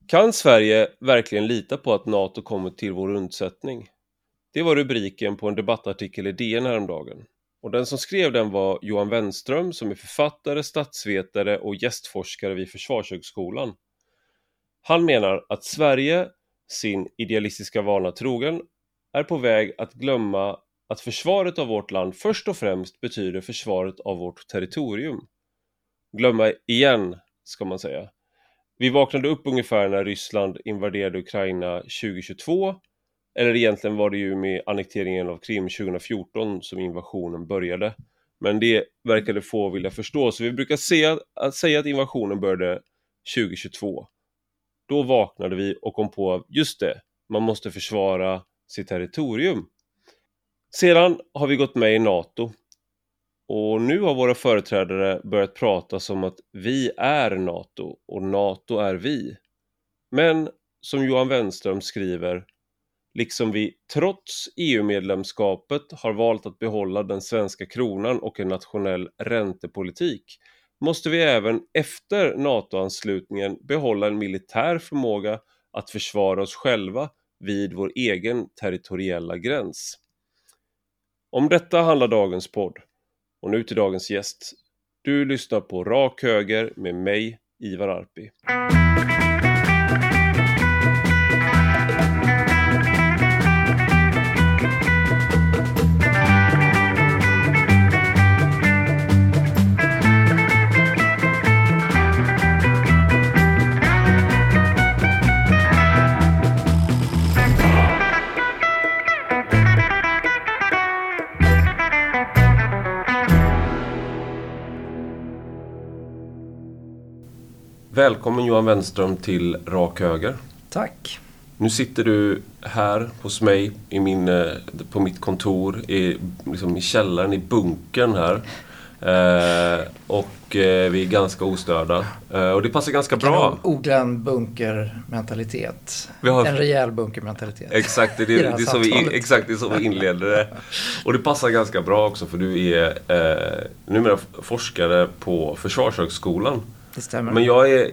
Kan Sverige verkligen lita på att NATO kommer till vår undsättning? Det var rubriken på en debattartikel i DN häromdagen. Och den som skrev den var Johan Wenström som är författare, statsvetare och gästforskare vid Försvarshögskolan. Han menar att Sverige, sin idealistiska vana trogen, är på väg att glömma att försvaret av vårt land först och främst betyder försvaret av vårt territorium. Glömma igen, ska man säga. Vi vaknade upp ungefär när Ryssland invaderade Ukraina 2022. Eller egentligen var det ju med annekteringen av Krim 2014 som invasionen började. Men det verkade få vilja förstå. Så vi brukar säga att invasionen började 2022. Då vaknade vi och kom på just det. Man måste försvara sitt territorium. Sedan har vi gått med i NATO. Och nu har våra företrädare börjat prata som att vi är NATO och NATO är vi. Men som Johan Wenström skriver, liksom vi trots EU-medlemskapet har valt att behålla den svenska kronan och en nationell räntepolitik, måste vi även efter NATO-anslutningen behålla en militär förmåga att försvara oss själva vid vår egen territoriella gräns. Om detta handlar dagens podd. Och nu till dagens gäst. Du lyssnar på Rak Höger med mig, Ivar Arpi. Välkommen Johan Wenström till Rak Höger. Tack. Nu sitter du här hos mig på mitt kontor i källaren i bunkern här. Vi är ganska ostörda. Och det passar ganska bra. Odla en bunkermentalitet. En rejäl bunkermentalitet. Exakt, det är så vi inleder det. Och det passar ganska bra också för du är numera forskare på Försvarshögskolan. Det stämmer. Men jag är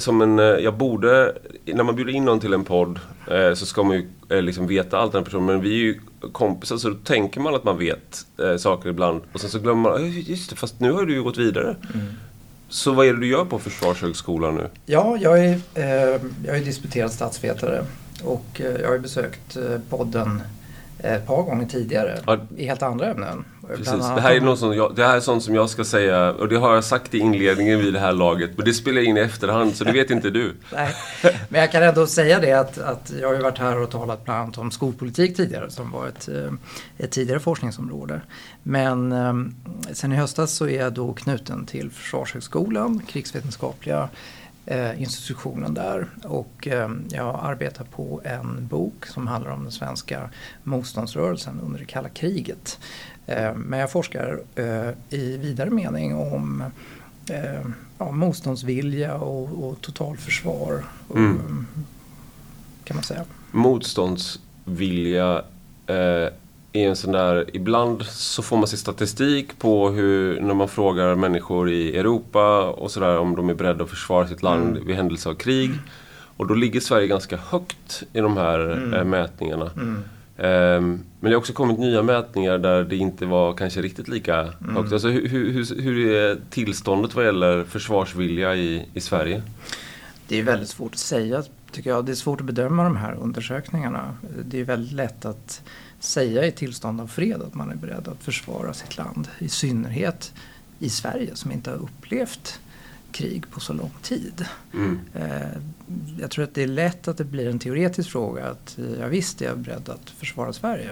när man bjuder in någon till en podd så ska man ju veta allt den personen. Men vi är ju kompisar, så då tänker man att man vet saker ibland. Och sen så glömmer man, just det, fast nu har du ju gått vidare. Mm. Så vad är det du gör på Försvarshögskolan nu? Ja, jag är disputerad statsvetare och jag har besökt podden ett par gånger tidigare i helt andra ämnen. Precis. Det här är sånt som jag ska säga, och det har jag sagt i inledningen vid det här laget, men det spelar in i efterhand, så det vet inte du. Nej, men jag kan ändå säga det att jag har ju varit här och talat bland annat om skolpolitik tidigare, som var ett tidigare forskningsområde. Men sen i höstas så är jag då knuten till Försvarshögskolan, krigsvetenskapliga institutionen där, och jag arbetar på en bok som handlar om den svenska motståndsrörelsen under det kalla kriget. Men jag forskar i vidare mening om motståndsvilja och totalförsvar, kan man säga. Motståndsvilja är en sån där, ibland så får man se statistik på hur, när man frågar människor i Europa och sådär, om de är beredda att försvara sitt land vid händelse av krig. Och då ligger Sverige ganska högt i de här mätningarna. Men det har också kommit nya mätningar där det inte var kanske riktigt lika högt. Alltså hur är tillståndet vad gäller försvarsvilja i Sverige? Det är väldigt svårt att säga, tycker jag. Det är svårt att bedöma de här undersökningarna. Det är väldigt lätt att säga i tillstånd av fred att man är beredd att försvara sitt land. I synnerhet i Sverige som inte har upplevt krig på så lång tid. Jag tror att det är lätt att det blir en teoretisk fråga att jag visst är beredd att försvara Sverige.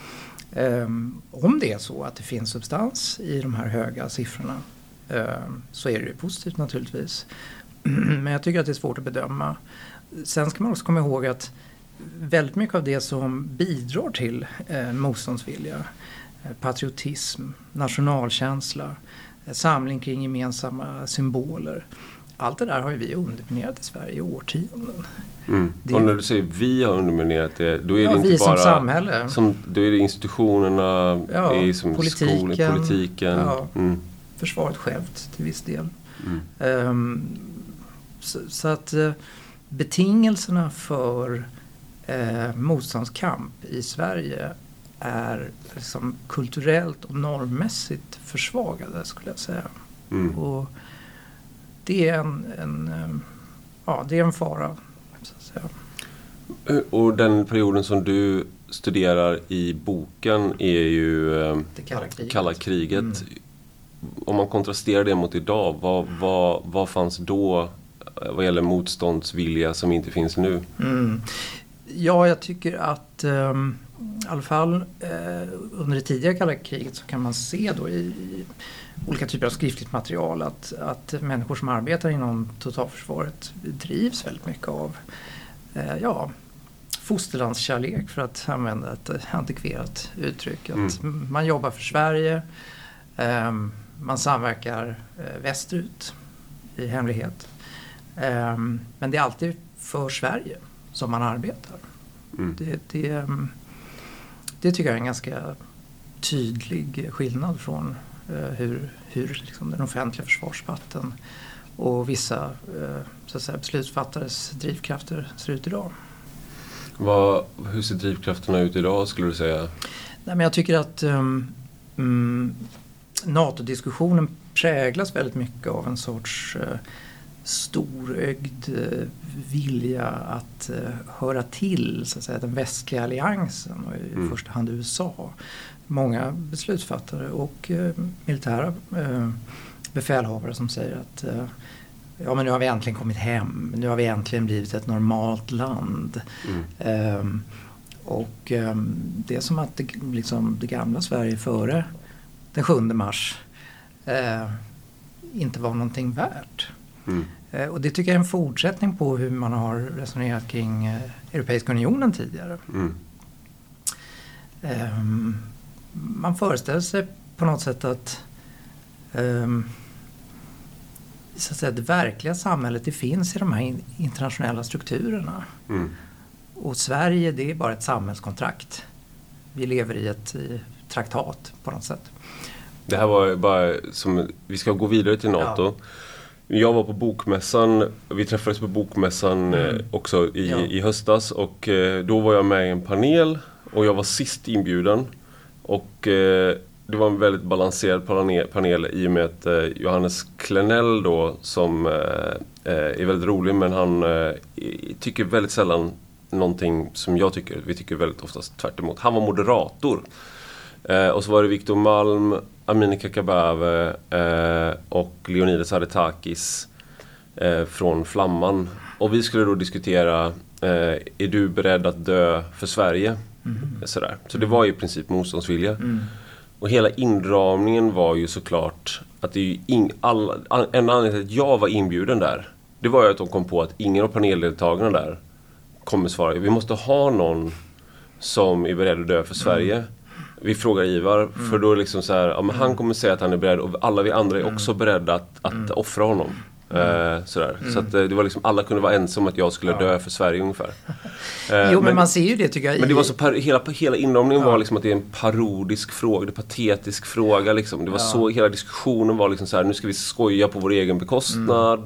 Om det är så att det finns substans i de här höga siffrorna så är det ju positivt naturligtvis. Men jag tycker att det är svårt att bedöma. Sen ska man också komma ihåg att väldigt mycket av det som bidrar till motståndsvilja, patriotism, nationalkänsla, samling kring gemensamma symboler. Allt det där har ju vi underminerat i Sverige i årtionden. Och när du säger vi har underminerat det, då är det inte vi bara som samhälle. Då är det institutionerna, som politiken. Försvaret självt till viss del. Så att betingelserna för motståndskamp i Sverige är liksom kulturellt och normmässigt försvagade, skulle jag säga. Och det är det är en fara, så att säga. Och den perioden som du studerar i boken är ju det kalla kriget. Om man kontrasterar det mot idag, vad fanns då vad gäller motståndsvilja som inte finns nu? Ja, jag tycker att i alla fall under det tidiga kalla kriget så kan man se då i olika typer av skriftligt material att människor som arbetar inom totalförsvaret drivs väldigt mycket av fosterlandskärlek, för att använda ett antikverat uttryck. Att man jobbar för Sverige, man samverkar västerut i hemlighet. Men det är alltid för Sverige som man arbetar. Det tycker jag är en ganska tydlig skillnad från hur liksom den offentliga försvarsdebatten och vissa så att säga, beslutsfattares drivkrafter ser ut idag. Hur ser drivkrafterna ut idag, skulle du säga? Nej, men jag tycker att NATO-diskussionen präglas väldigt mycket av en sorts storögd vilja att höra till, så att säga, den västliga alliansen och i första hand USA. Många beslutsfattare och militära befälhavare som säger att men nu har vi äntligen kommit hem, nu har vi äntligen blivit ett normalt land. Det är som att det gamla Sverige före den 7 mars inte var någonting värt. Och det tycker jag är en fortsättning på hur man har resonerat kring Europeiska unionen tidigare. Man föreställer sig på något sätt att så att säga, det verkliga samhället, det finns i de här internationella strukturerna. Och Sverige, det är bara ett samhällskontrakt. Vi lever i ett traktat på något sätt. Det här var bara som, vi ska gå vidare till NATO. Ja. Jag var på bokmässan, vi träffades på bokmässan också i höstas, och då var jag med i en panel och jag var sist inbjuden, och det var en väldigt balanserad panel i och med att Johannes Klenell då, som är väldigt rolig, men han tycker väldigt sällan någonting som jag tycker. Vi tycker väldigt oftast tvärt emot. Han var moderator. Och så var det Viktor Malm, Amineh Kakabaveh och Leonidas Haretakis från Flamman. Och vi skulle då diskutera, är du beredd att dö för Sverige? Sådär. Så det var i princip motståndsvilja. Och hela inramningen var ju såklart att det är ju en anledning till att jag var inbjuden där. Det var ju att de kom på att ingen av paneldeltagarna där kommer svara. Vi måste ha någon som är beredd att dö för Sverige. Vi frågar Ivar, för då är liksom så här, men han kommer säga att han är beredd, och alla vi andra är också beredda att offra honom. Sådär. Så att det var liksom, alla kunde vara ensamma om att jag skulle dö för Sverige ungefär. Men man ser ju det, tycker jag. Men det var så hela inramningen var liksom att det är en parodisk fråga, det är patetisk fråga liksom. Det var så, hela diskussionen var liksom så här, nu ska vi skoja på vår egen bekostnad.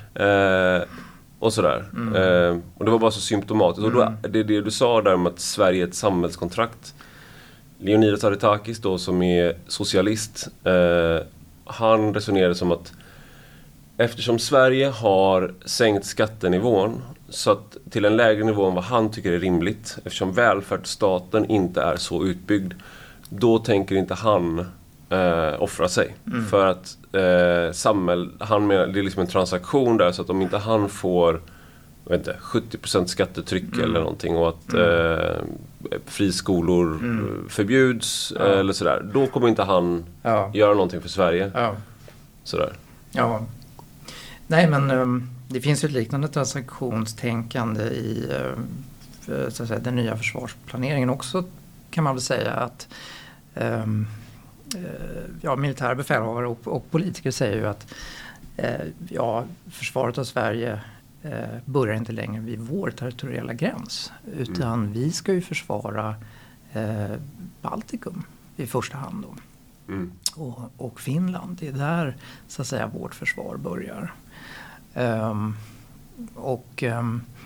Och sådär. Och det var bara så symptomatiskt. Och då, det du sa där om att Sverige är ett samhällskontrakt. Leonidas Haretakis då, som är socialist, han resonerade som att eftersom Sverige har sänkt skattenivån så att till en lägre nivå än vad han tycker är rimligt, eftersom välfärdsstaten inte är så utbyggd, då tänker inte han offra sig. För att han menar, det är liksom en transaktion där, så att om inte han får 70% skattetryck eller någonting, och att friskolor förbjuds eller sådär, då kommer inte han göra någonting för Sverige. Sådär. Ja. Nej, men det finns ju ett liknande transaktionstänkande i så att säga, den nya försvarsplaneringen också, kan man väl säga, att militära befälhavare och politiker säger ju att försvaret av Sverige börjar inte längre vid vår territoriella gräns, utan vi ska ju försvara Baltikum i första hand då. Och Finland, det är där så att säga vårt försvar börjar.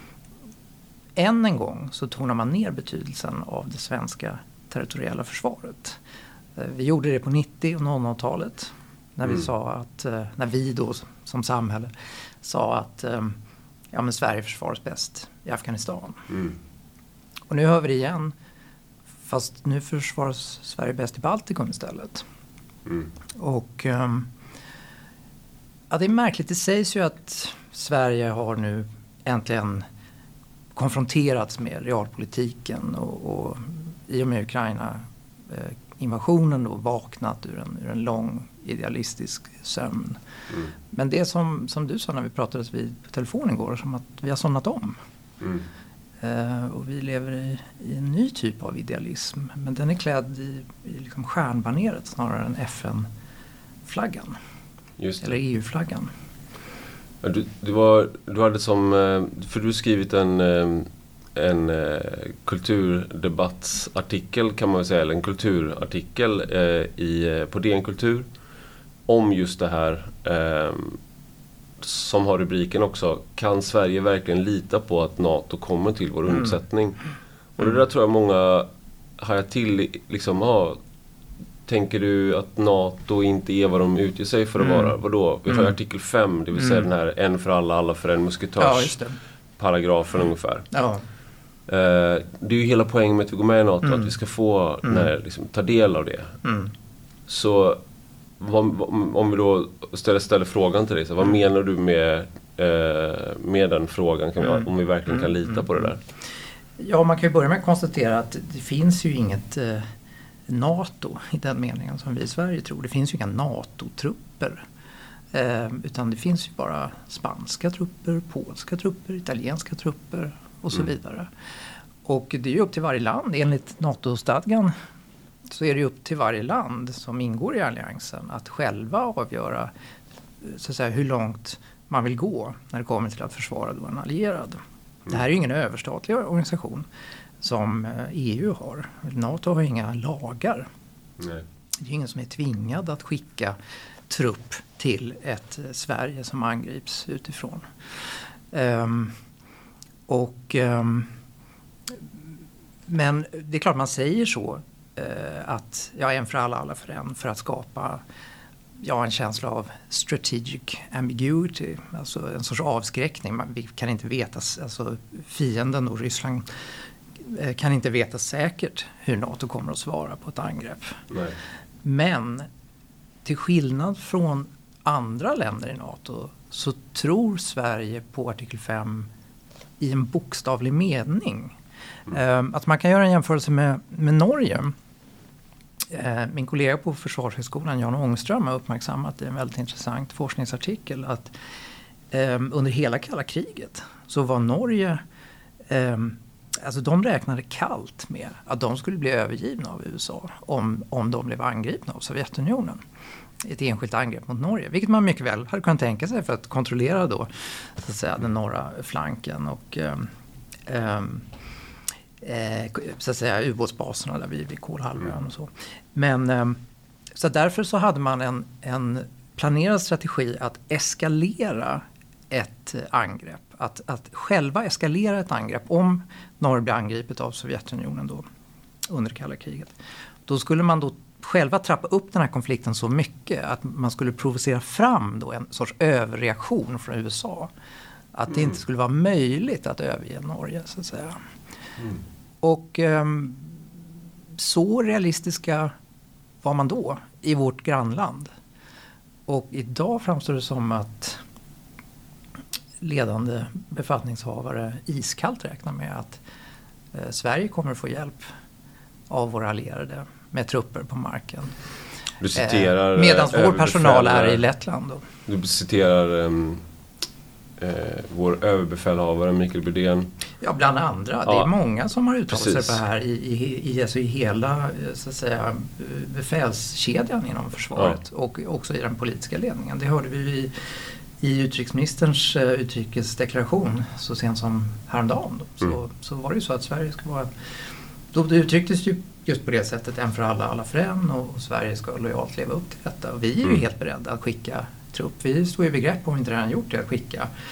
än en gång så tonar man ner betydelsen av det svenska territoriella försvaret. Vi gjorde det på 90- och 00-talet när vi sa att, när vi då som samhälle sa att ja, men Sverige försvaras bäst i Afghanistan. Och nu hör vi det igen, fast nu försvaras Sverige bäst i Baltikum istället. Och ja, det är märkligt, det sägs ju att Sverige har nu äntligen konfronterats med realpolitiken och i och med Ukraina-invasionen då vaknat ur en lång idealistisk sömn. Men det som du sa när vi pratades vid på telefon igår, som att vi har somnat om. Och vi lever i en ny typ av idealism, men den är klädd i liksom stjärnbaneret snarare än FN-flaggan. Just det. Eller EU-flaggan. Du hade som, för du har skrivit en kulturdebattsartikel kan man väl säga, eller en kulturartikel på DN Kultur om just det här som har rubriken också: kan Sverige verkligen lita på att NATO kommer till vår undsättning? Och det där tror jag många hajar till liksom, tänker du att NATO inte är vad de utger sig för att vara? Vadå? Vi har artikel 5, det vill säga den här en för alla för en musketörs-paragrafen ungefär. Ja. Det är ju hela poängen med att vi går med i NATO, att vi ska få liksom, ta del av det. Så om vi då ställer frågan till dig, så vad menar du med den frågan? Om vi verkligen kan lita på det där? Ja, man kan ju börja med att konstatera att det finns ju inget NATO i den meningen som vi i Sverige tror. Det finns ju inga NATO-trupper. Utan det finns ju bara spanska trupper, polska trupper, italienska trupper och så vidare. Och det är ju upp till varje land. Enligt NATO-stadgan så är det upp till varje land som ingår i alliansen att själva avgöra så att säga, hur långt man vill gå när det kommer till att försvara då en allierad. Det här är ju ingen överstatlig organisation som EU har. NATO har inga lagar. Nej. Det är ingen som är tvingad att skicka trupp till ett Sverige som angrips utifrån. Men det är klart man säger så att en för alla för en, för att skapa en känsla av strategic ambiguity, alltså en sorts avskräckning. Vi kan inte veta, alltså fienden och Ryssland kan inte veta säkert hur NATO kommer att svara på ett angrepp. Nej. Men till skillnad från andra länder i NATO så tror Sverige på artikel 5 i en bokstavlig mening. Att man kan göra en jämförelse med Norge. Min kollega på Försvarshögskolan, Jan Ångström, har uppmärksammat i en väldigt intressant forskningsartikel att under hela kalla kriget så var Norge, alltså de räknade kallt med att de skulle bli övergivna av USA om de blev angripna av Sovjetunionen. Ett enskilt angrepp mot Norge, vilket man mycket väl hade kunnat tänka sig för att kontrollera då så att säga den norra flanken och så att säga ubåtsbaserna där vid Kolahalvön och så. Men så därför så hade man en planerad strategi att eskalera ett angrepp. Att själva eskalera ett angrepp om Norge blir angripet av Sovjetunionen då under kalla kriget. Då skulle man då själva trappa upp den här konflikten så mycket att man skulle provocera fram då en sorts överreaktion från USA. Att det inte skulle vara möjligt att överge Norge så att säga. Och så realistiska var man då i vårt grannland. Och idag framstår det som att ledande befattningshavare iskallt räknar med att Sverige kommer att få hjälp av våra allierade med trupper på marken. Du citerar medan vår personal är i Lettland. Då. Du citerar vår överbefälhavare Mikael Bydén. Ja, bland andra. Det är många som har uttalat sig på det här i hela så att säga, befälskedjan inom försvaret och också i den politiska ledningen. Det hörde vi i utrikesministerns utrikesdeklaration så sent som häromdagen. Så var det ju så att Sverige ska vara... Då det uttrycktes ju just på det sättet, en för alla för en, och Sverige ska lojalt leva upp till detta. Och vi är ju helt beredda att skicka trupp. Vi står i begrepp, om vi inte redan gjort det, att skicka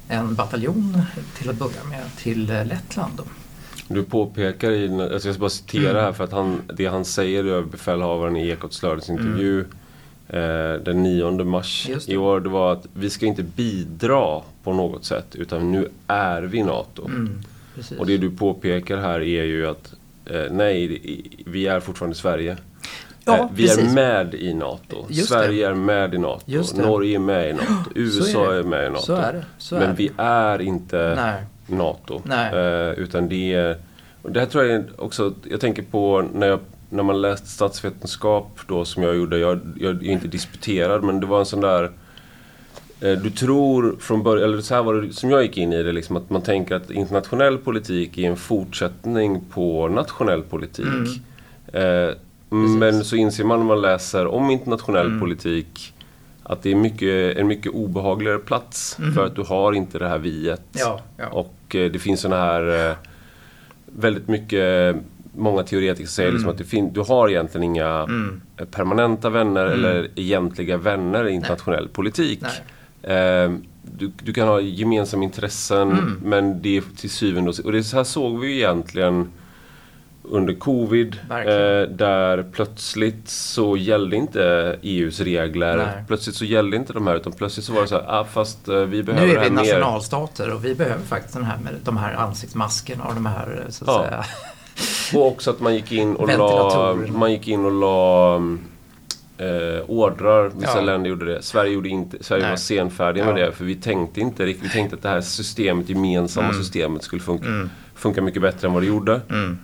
en bataljon till att börja med till Lettland då. Du påpekar jag ska bara citera här för att det han säger, överbefälhavaren i Ekots lördagsintervju den 9 mars i år, det var att vi ska inte bidra på något sätt, utan nu är vi NATO. Och det du påpekar här är ju att nej, vi är fortfarande Sverige. Ja, vi är med i NATO. Sverige är med i NATO. Norge är med i NATO. USA är med i NATO. Men vi är inte NATO. Utan det är... Och det här tror jag också... Jag tänker på när man läste statsvetenskap då, som jag gjorde. Jag är inte disputerad, men det var en sån där... Du tror från början, eller så här var det som jag gick in i det, liksom, att man tänker att internationell politik är en fortsättning på nationell politik. Men så inser man när man läser om internationell politik att det är en mycket obehagligare plats för att du har inte det här viet. Och det finns såna här väldigt mycket, många teoretiker säger liksom att du har egentligen inga permanenta vänner eller egentliga vänner i internationell politik. Du kan ha gemensamma intressen, men det är till syvende och det så här såg vi ju egentligen under covid, där plötsligt så gällde inte EUs regler. Plötsligt så gällde inte de här, utan plötsligt så var det så här, fast vi behöver nu det här är vi nationalstater och vi behöver faktiskt den här med de här ansiktsmaskerna och de här, så att säga. Och också att man gick in och la ordrar, vissa länder gjorde det. Sverige gjorde inte, Sverige var senfärdiga med det, för vi tänkte att det här systemet, gemensamma systemet skulle funka mycket bättre än vad det gjorde.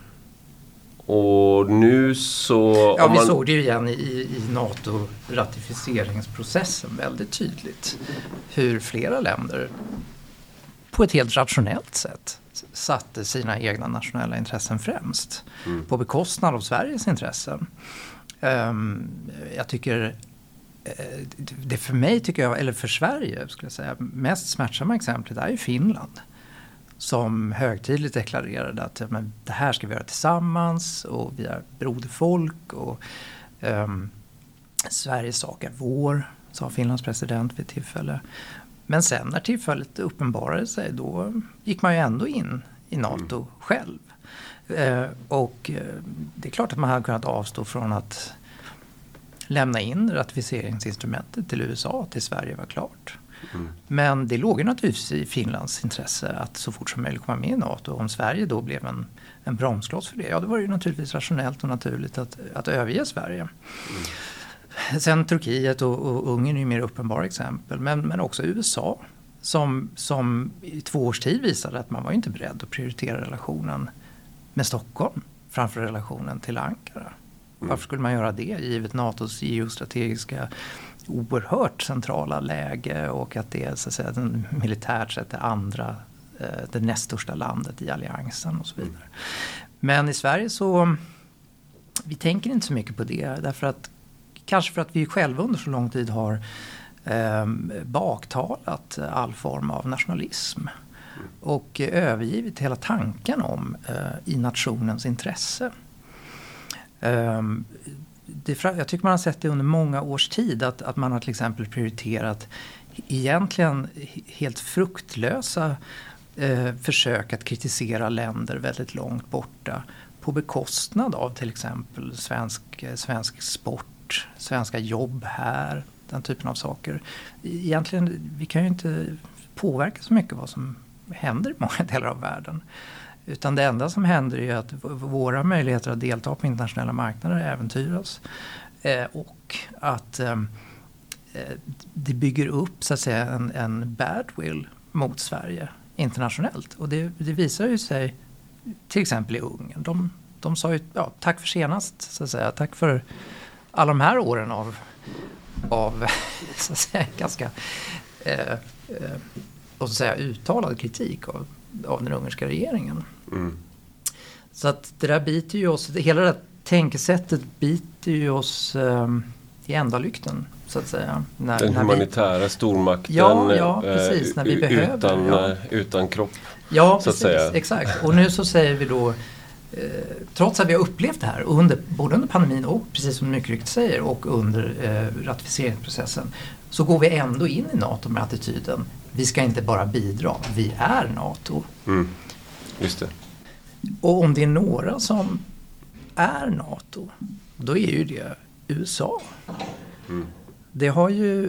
Och nu så... Ja, vi såg det ju igen i NATO-ratificeringsprocessen väldigt tydligt. Hur flera länder på ett helt rationellt sätt satte sina egna nationella intressen främst. På bekostnad av Sveriges intressen. Jag tycker... Det för mig tycker jag, eller för Sverige skulle jag säga, mest smärtsamma exemplet är ju Finland. Som högtidligt deklarerade att men, det här ska vi göra tillsammans och vi är broderfolk och Sveriges sak är vår, sa Finlands president vid tillfälle. Men sen när tillfället uppenbarade sig, då gick man ju ändå in i NATO själv. Och det är klart att man hade kunnat avstå från att lämna in ratificeringsinstrumentet till USA till Sverige var klart. Men det låg ju naturligtvis i Finlands intresse att så fort som möjligt komma med i NATO. Om Sverige då blev en bromskloss för det, ja då var det ju naturligtvis rationellt och naturligt att överge Sverige. Sen Turkiet och Ungern är ju mer uppenbara exempel. Men också USA som i 2 års tid visade att man var inte beredd att prioritera relationen med Stockholm framför relationen till Ankara. Varför skulle man göra det givet NATOs geostrategiska oerhört centrala läge och att det är så att säga militärt sett det näst största landet i alliansen och så vidare. Men i Sverige så vi tänker inte så mycket på det därför att kanske för att vi själva under så lång tid har baktalat all form av nationalism och övergivit hela tanken om i nationens intresse. Jag tycker man har sett det under många års tid att man har till exempel prioriterat egentligen helt fruktlösa försök att kritisera länder väldigt långt borta på bekostnad av till exempel svensk sport, svenska jobb här, den typen av saker. Egentligen, vi kan ju inte påverka så mycket vad som händer i många delar av världen. Utan det enda som händer är att våra möjligheter att delta på internationella marknader äventyras. Och att det bygger upp så att säga en badwill mot Sverige internationellt. Och det visar ju sig till exempel i Ungern. De sa ju tack för senast så att säga. Tack för alla de här åren av så att säga, ganska och så att säga, uttalad kritik av den ungerska regeringen. Så att det där biter ju oss, hela det där tänkesättet biter ju oss i ändalykten så att säga. Den humanitära stormakten precis, när vi behöver, utan kropp. Ja, så precis, att säga. Exakt. Och nu så säger vi då trots att vi har upplevt det här både under pandemin och precis som mycket riktigt säger och under ratificeringsprocessen så går vi ändå in i NATO med attityden vi ska inte bara bidra, vi är NATO. Just det. Och om det är några som är NATO, då är ju det USA. Det har ju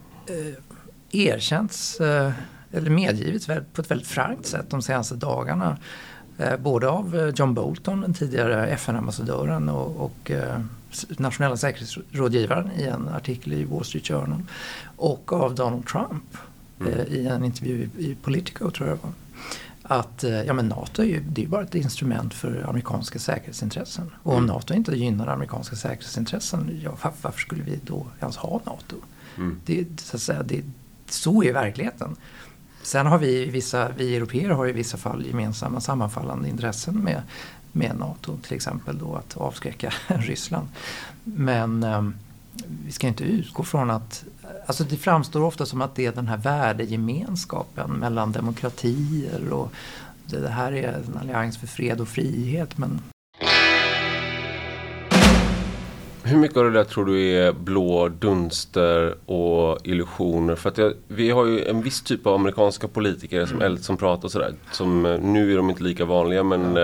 erkänts eller medgivits på ett väldigt frankt sätt de senaste dagarna. Både av John Bolton, den tidigare FN-ambassadören och nationella säkerhetsrådgivaren i en artikel i Wall Street Journal. Och av Donald Trump i en intervju i Politico, tror jag det var. Att men NATO är ju bara ett instrument för amerikanska säkerhetsintressen. Och om NATO inte gynnar amerikanska säkerhetsintressen, varför skulle vi då ens ha NATO? Så är verkligheten. Sen har vi européer har i vissa fall gemensamma sammanfallande intressen med NATO, till exempel då att avskräcka Ryssland. Men vi ska inte utgå från att, alltså det framstår ofta som att det är den här värdegemenskapen mellan demokratier och det här är en allians för fred och frihet. Men hur mycket av det där tror du är blå dunster och illusioner? För att vi har ju en viss typ av amerikanska politiker som pratar sådär. Som, nu är de inte lika vanliga, men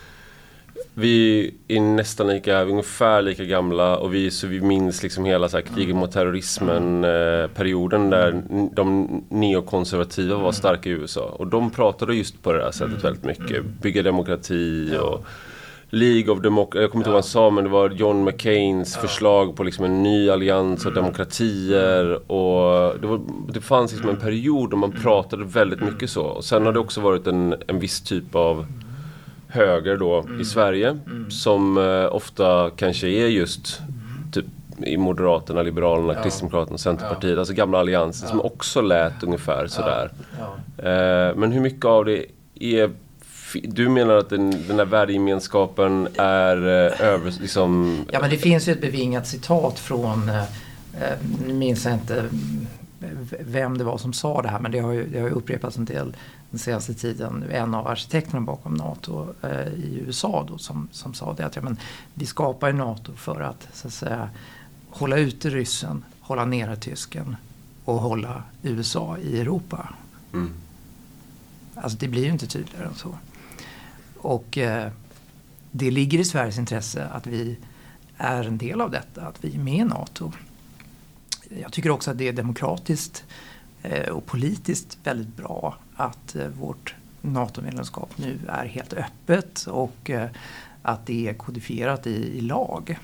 vi är nästan ungefär lika gamla. Och vi minns liksom hela så här, kriget mot terrorismen, perioden där de neokonservativa var starka i USA. Och de pratade just på det här sättet väldigt mycket. Bygga demokrati och League of Democracy, jag kommer inte ihåg vad han sa, men det var John McCains förslag på liksom en ny allians av demokratier, och det fanns liksom en period då man pratade väldigt mycket så. Och sen har det också varit en viss typ av höger då i Sverige som ofta kanske är just typ i Moderaterna, Liberalerna, Kristdemokraterna, Centerpartiet, alltså gamla allianser som också lät ungefär sådär. Men hur mycket av det är, du menar att den här värdegemenskapen är liksom... Ja, men det finns ju ett bevingat citat från, nu minns jag inte vem det var som sa det här, men det har ju upprepats en del den senaste tiden. En av arkitekterna bakom NATO i USA då, som sa det att vi skapar NATO för att, så att säga, hålla ute ryssen, hålla nere tysken och hålla USA i Europa. Alltså det blir ju inte tydligare än så. Och det ligger i Sveriges intresse att vi är en del av detta, att vi är med i NATO. Jag tycker också att det är demokratiskt och politiskt väldigt bra att vårt NATO-medlemskap nu är helt öppet och att det är kodifierat i lag.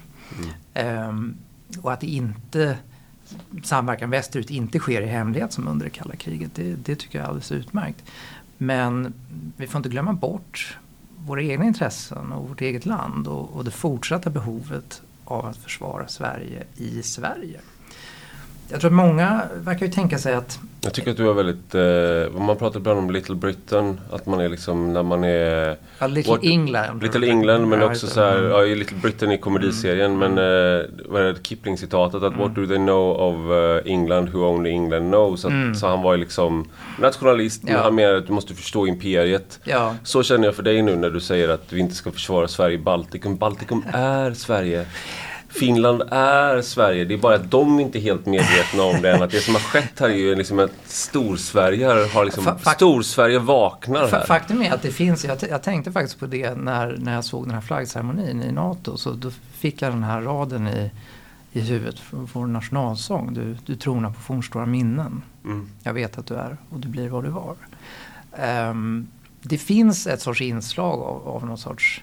Och att det inte, samverkan västerut inte sker i hemlighet som under det kalla kriget. Det tycker jag är alldeles utmärkt. Men vi får inte glömma bort våra egna intressen och vårt eget land och det fortsatta behovet av att försvara Sverige i Sverige. Jag tror att många verkar ju tänka sig att... Jag tycker att du är väldigt... man pratar ibland om Little Britain, att man är liksom när man är... Ja, Little England. Little England, men också så här... i Little Britain i komediserien, men vad är det, Kipling-citatet, att what do they know of England who only England knows? Så han var ju liksom nationalist, men han menar att du måste förstå imperiet. Ja. Så känner jag för dig nu när du säger att vi inte ska försvara Sverige i Baltikum. Baltikum är Sverige. Finland är Sverige. Det är bara att de inte är helt medvetna om det än. Att det som har skett här är ju liksom att Storsverige har liksom... Storsverige vaknar här. Faktum är att det finns... Jag tänkte faktiskt på det när jag såg den här flaggceremonin i NATO. Så då fick jag den här raden i huvudet från vår nationalsång. Du tronar på fornstora minnen. Jag vet att du är och du blir vad du var. Det finns ett sorts inslag av någon sorts...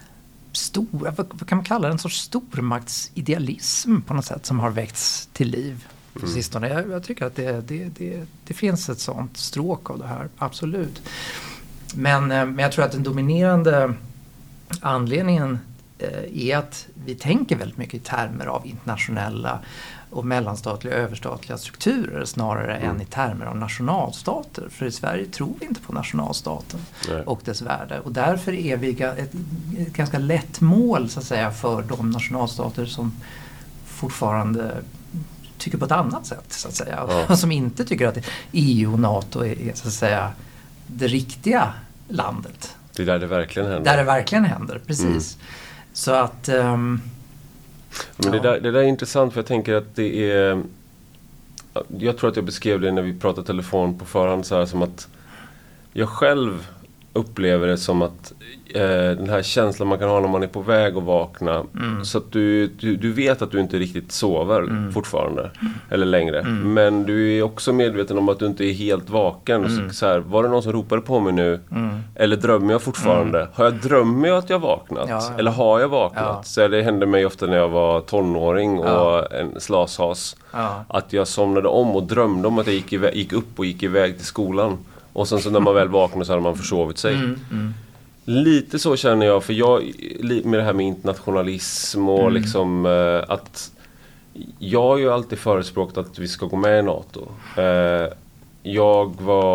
vad kan man kalla det? En sorts stormaktsidealism på något sätt som har väckts till liv på sistone. Jag tycker att det finns ett sånt stråk av det här, absolut. Men jag tror att den dominerande anledningen är att vi tänker väldigt mycket i termer av internationella och mellanstatliga och överstatliga strukturer snarare än i termer av nationalstater. För i Sverige tror vi inte på nationalstaten och dess värde. Och därför är vi ett ganska lätt mål, så att säga, för de nationalstater som fortfarande tycker på ett annat sätt, så att säga. Och som inte tycker att EU och NATO är, så att säga, det riktiga landet. Det är där det verkligen händer. Där det verkligen händer, precis. Så att... Men det där är intressant, för jag tänker att det är... jag tror att jag beskrev det när vi pratade telefon på förhand så här, som att jag själv upplever det som att den här känslan man kan ha när man är på väg att vakna, så att du vet att du inte riktigt sover fortfarande eller längre, men du är också medveten om att du inte är helt vaken. Så här, var det någon som ropade på mig nu eller drömmer jag fortfarande? Har jag drömmer jag att jag vaknat? Eller har jag vaknat? Så det hände mig ofta när jag var tonåring och en slashas, att jag somnade om och drömde om att jag gick upp och gick iväg till skolan. Och sen så när man väl vaknar så hade man försovit sig. Lite så känner jag, för jag med det här med internationalism och liksom att jag har ju alltid förespråkat att vi ska gå med i NATO. Jag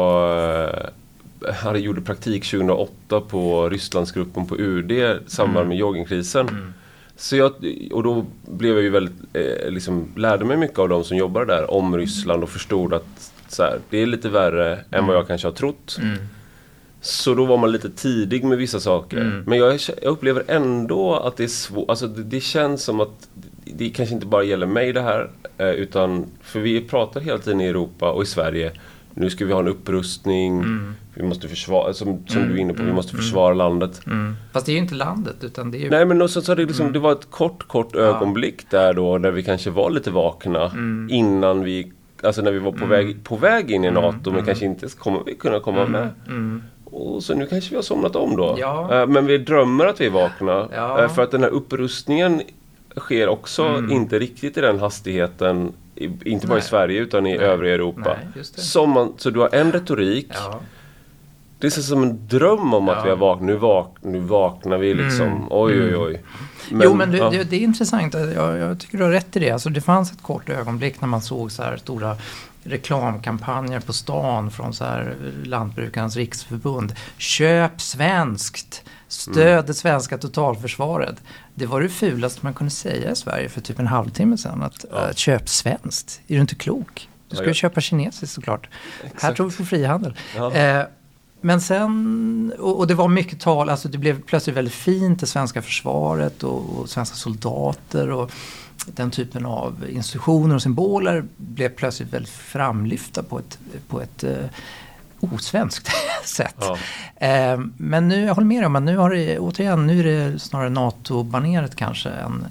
gjorde praktik 2008 på Rysslandsgruppen på UD i samband med Georgienkrisen. Så och då blev jag ju väldigt, liksom, lärde mig mycket av de som jobbar där om Ryssland och förstod att så här, det är lite värre än vad jag kanske har trott. Så då var man lite tidig med vissa saker. Men jag upplever ändå att det är svårt. Alltså det känns som att det kanske inte bara gäller mig det här. Utan, för vi pratar hela tiden i Europa och i Sverige. Nu ska vi ha en upprustning. Vi måste försvara, som du är inne på, vi måste försvara landet. Fast det är ju inte landet, utan det är ju... Nej, men så det, liksom, det var ett kort ögonblick där då, där vi kanske var lite vakna innan vi... Alltså när vi var på väg in i NATO, men kanske inte kommer vi kunna komma med. Och så nu kanske vi har somnat om då. Men vi drömmer att vi är vakna. För att den här upprustningen sker också inte riktigt i den hastigheten, inte bara i Sverige utan i övriga Europa. Så du har en retorik. Det är så som en dröm om att vi har vaknat. Nu vaknar vi liksom. Oj. Men det är intressant. Jag tycker du har rätt i det. Alltså, det fanns ett kort ögonblick när man såg så här stora reklamkampanjer på stan från så här Lantbrukarnas riksförbund. Köp svenskt. Stöd det svenska totalförsvaret. Det var det fulaste man kunde säga i Sverige för typ en halvtimme sedan. Att köp svenskt. Är du inte klok? Du ska ju köpa kinesiskt såklart. Exakt. Här tror vi på frihandel. Men sen, och det var mycket tal, alltså det blev plötsligt väldigt fint, det svenska försvaret och svenska soldater och den typen av institutioner och symboler blev plötsligt väldigt framlyfta på ett osvenskt sätt. Men nu, jag håller med om att nu är det snarare NATO-baneret kanske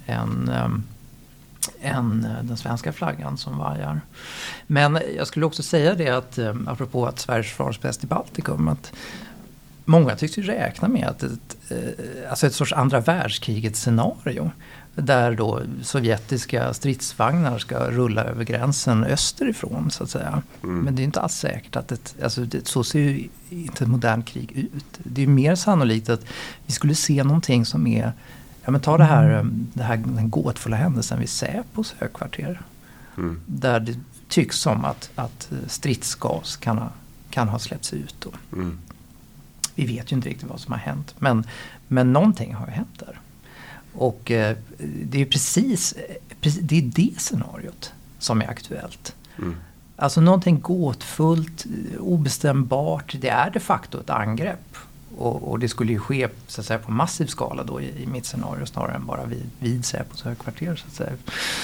än den svenska flaggan som vajar. Men jag skulle också säga det att apropå att Sverige försvaras bäst i Baltikum, att många tycks ju räkna med att ett sorts andra världskrigets scenario där då sovjetiska stridsvagnar ska rulla över gränsen österifrån så att säga. Men det är inte alls säkert att så ser ju inte ett modernt krig ut. Det är mer sannolikt att vi skulle se någonting som är ta den gåtfulla händelsen vid Säpos högkvarter. Där det tycks som att stridsgas kan ha släppts ut då. Vi vet ju inte riktigt vad som har hänt. Men någonting har ju hänt där. Och det är precis det är det scenariot som är aktuellt. Alltså någonting gåtfullt, obestämbart. Det är de facto ett angrepp. Och det skulle ju ske så att säga, på massiv skala då i mitt scenario snarare än bara vid Säpos högkvarter så att säga.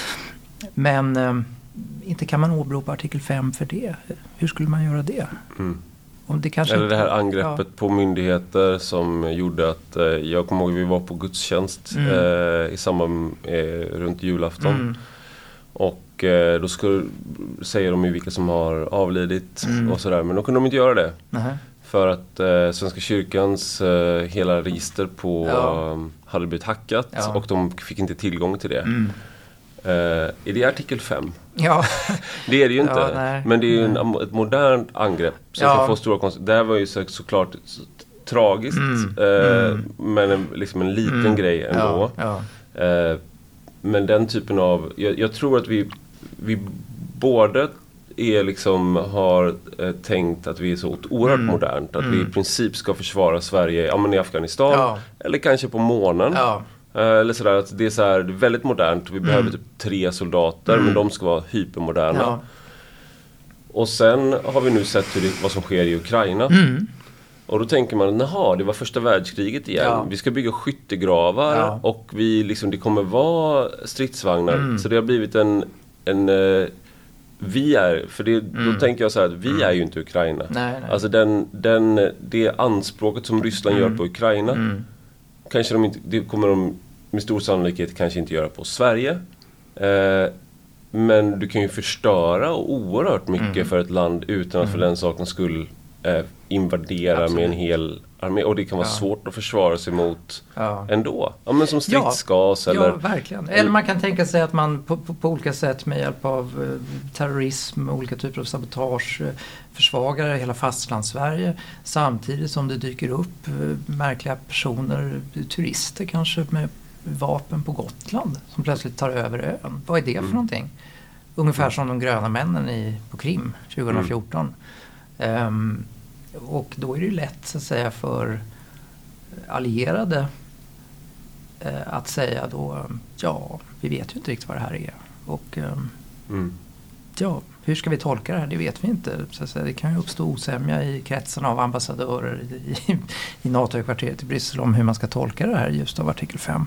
Men inte kan man åberopa artikel 5 för det. Hur skulle man göra det? Om det kanske eller det här angreppet på myndigheter som gjorde att jag kommer ihåg att vi var på gudstjänst i samband runt julafton. Och då säger de ju vilka som har avlidit och sådär. Men då kunde de inte göra det. För att Svenska kyrkans hela register på hade blivit hackat och de fick inte tillgång till det. Är det artikel 5? Ja. Det är det ju inte. Men det är ju ett modernt angrepp som kan få stora konsekvenser. Det var ju såklart tragiskt men liksom en liten grej ändå. Men den typen av... Jag tror att vi båda har tänkt att vi är så oerhört modernt. Att vi i princip ska försvara Sverige i Afghanistan. Eller kanske på månen. Eller sådär, att det är så här väldigt modernt. Vi behöver typ 3 soldater, men de ska vara hypermoderna. Och sen har vi nu sett vad som sker i Ukraina. Och då tänker man, det var första världskriget igen. Vi ska bygga skyttegravar och det kommer vara stridsvagnar. Så det har blivit vi är, för då tänker jag så här att vi är ju inte Ukraina. Nej. Alltså det anspråket som Ryssland gör på Ukraina, kanske det kommer de med stor sannolikhet kanske inte göra på Sverige. Men du kan ju förstöra oerhört mycket för ett land utan att för den saken skulle invadera med en hel armé. Och det kan vara svårt att försvara sig mot ändå. Ja, men som stridsgas eller... Ja, verkligen. Eller man kan tänka sig att man på olika sätt med hjälp av terrorism, olika typer av sabotage försvagar hela fastlandssverige samtidigt som det dyker upp märkliga personer, turister kanske med vapen på Gotland som plötsligt tar över ön. Vad är det för någonting? Ungefär som de gröna männen på Krim 2014. Och då är det ju lätt så att säga för allierade att säga då, vi vet ju inte riktigt vad det här är. Och hur ska vi tolka det här? Det vet vi inte. Så att säga, det kan ju uppstå osämja i kretsen av ambassadörer i NATO-kvarteret i Bryssel om hur man ska tolka det här just av artikel 5.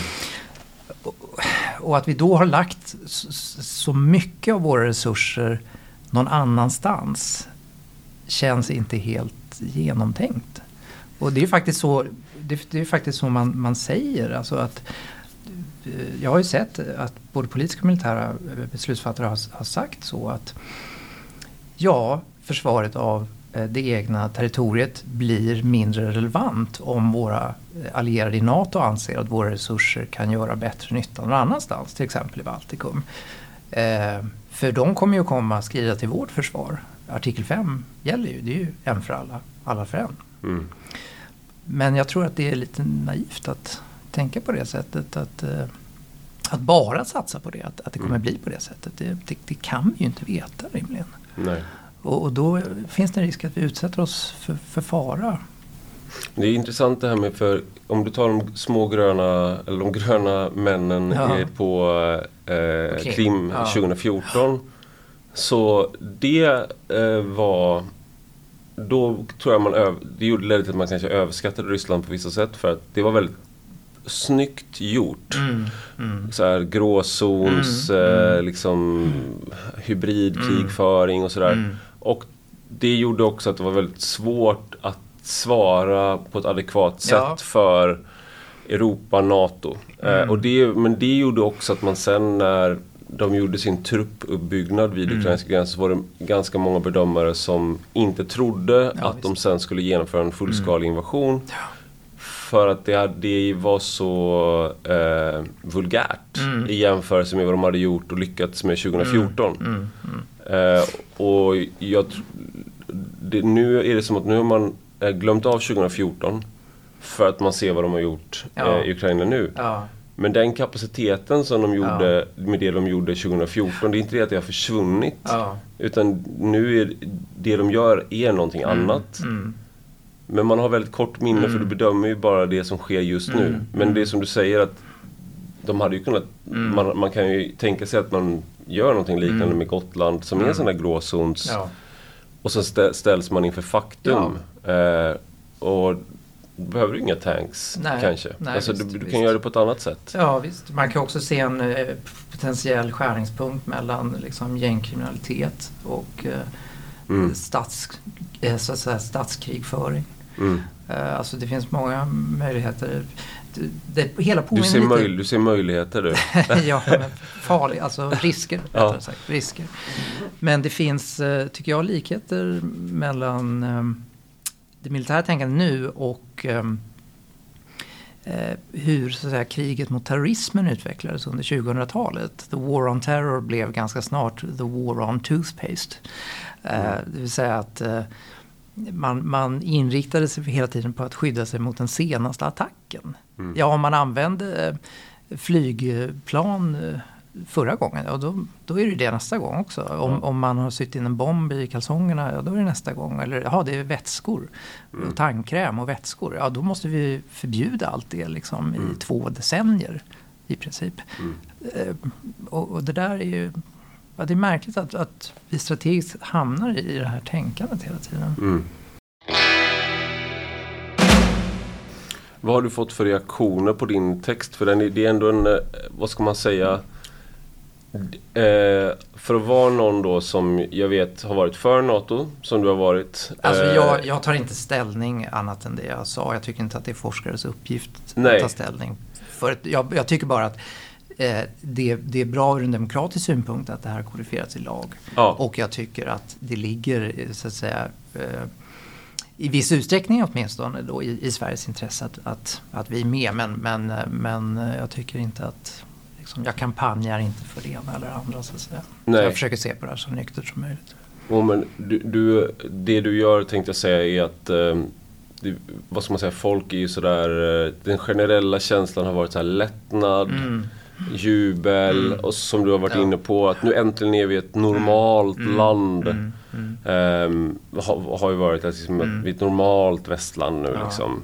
Och att vi då har lagt så mycket av våra resurser någon annanstans känns inte helt genomtänkt. Och det är ju faktiskt så, man säger. Alltså att, jag har ju sett att både politiska och militära beslutsfattare har sagt så att försvaret av det egna territoriet blir mindre relevant om våra allierade i NATO anser att våra resurser kan göra bättre nytta någon annanstans, till exempel i Baltikum. För de kommer ju komma skriva till vårt försvar. Artikel 5 gäller ju, det är ju en för alla för en. Men jag tror att det är lite naivt att tänka på det sättet, att bara satsa på det, att det kommer bli på det sättet. Det kan vi ju inte veta rimligen. Nej. Och då finns det en risk att vi utsätter oss för fara. Det är intressant det här med, för om du tar de gröna männen på Krim 2014, så det var, då tror jag det ledde till att man kanske överskattade Ryssland på vissa sätt, för att det var väldigt snyggt gjort. Så här gråzons liksom hybridkrigföring och sådär. Och det gjorde också att det var väldigt svårt att svara på ett adekvat sätt för Europa, NATO. Men det gjorde också att man sen när de gjorde sin truppuppbyggnad vid ukrainska gränsen, så var det ganska många bedömare som inte trodde att de sen skulle genomföra en fullskalig invasion. För att det var så vulgärt i jämförelse med vad de hade gjort och lyckats med 2014. Och nu är det som att nu har man glömt av 2014 för att man ser vad de har gjort i Ukraina nu. Men den kapaciteten som de gjorde med det de gjorde 2014, det är inte det att det har försvunnit. Utan nu är det de gör är någonting annat. Men man har väldigt kort minne, för du bedömer ju bara det som sker just nu. Men det är som du säger, att de hade ju kunnat, man kan ju tänka sig att man gör någonting liknande med Gotland som är en sån där gråzons. Och så ställs man inför faktum. Och behöver du inga tanks kanske. Nej, alltså, du kan göra det på ett annat sätt. Ja visst, man kan också se en potentiell skärningspunkt mellan liksom gängkriminalitet och statskrigföring. Alltså det finns många möjligheter. Du ser möjligheter du. Ja, men farligt, alltså risker, risker. Men det finns, tycker jag, likheter mellan det militära tänkandet nu och hur så att säga, kriget mot terrorismen utvecklades under 2000-talet. The War on Terror blev ganska snart The War on Toothpaste. Det vill säga att man inriktade sig hela tiden på att skydda sig mot den senaste attacken. Ja, om man använde flygplan förra gången, då är det nästa gång också. Om man har sytt in en bomb i kalsongerna, då är det nästa gång. Eller det är vätskor, och tandkräm och vätskor. Ja, då måste vi förbjuda allt det liksom, i 2 decennier i princip. Och det där är ju... Ja, det är märkligt att vi strategiskt hamnar i det här tänkandet hela tiden. Vad har du fått för reaktioner på din text? För det är ändå en, vad ska man säga, För att vara någon då som jag vet har varit för NATO, som du har varit. Alltså jag tar inte ställning annat än det jag sa. Jag tycker inte att det är forskares uppgift att ta ställning. För jag tycker bara att det är bra ur en demokratisk synpunkt att det här kodifierats i lag. Ja. Och jag tycker att det ligger så att säga i viss utsträckning åtminstone då i Sveriges intresse att vi är med. Men jag tycker inte att jag kampanjar inte för det ena eller andra så att säga. Så jag försöker se på det här så nyktert som möjligt. Men det du gör tänkte jag säga är att vad ska man säga, folk är ju sådär, den generella känslan har varit så här lättnad, jubel och som du har varit inne på att nu äntligen är vi ett normalt land. Har ju varit liksom ett normalt västland nu liksom.